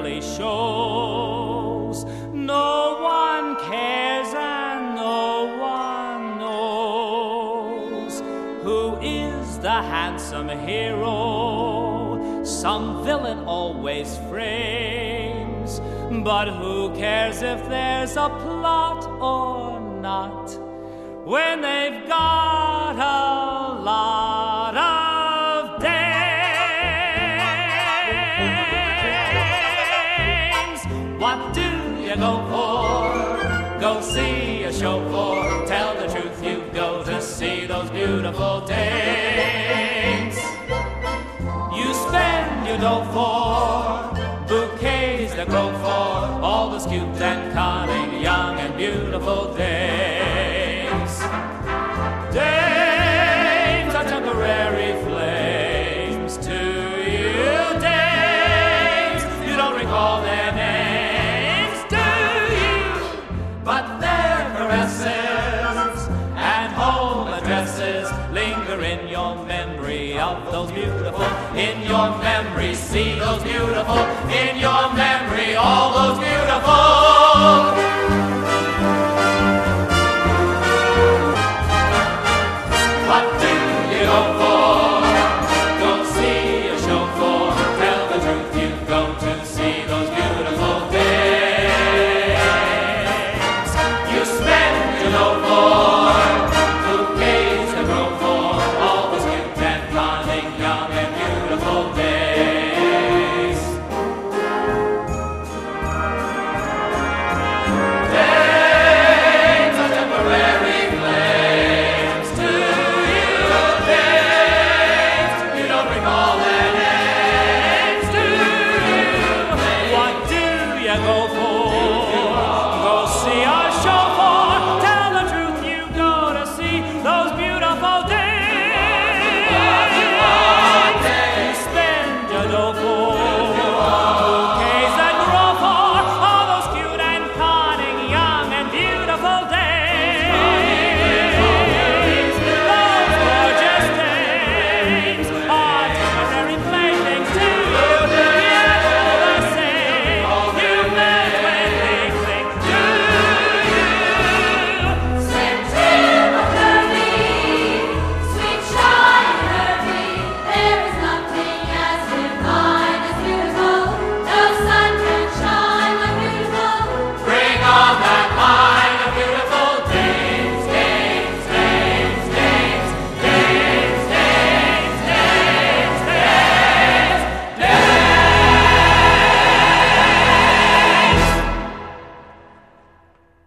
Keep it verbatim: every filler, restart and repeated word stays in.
rarely shows. No one cares and no one knows who is the handsome hero some villain always frames. But who cares if there's a plot or not, when they've got a lot of dames? What do you go for? Go see a show for? Tell the truth, you go to see those beautiful dames. You spend your dough for bouquets that grow for all those cute and cunning, young and beautiful dames. Dames are temporary flames to you. Dames, you don't recall their names, do you? But their caresses and home addresses linger in your memory of those beautiful, in your memory, see those beautiful, in your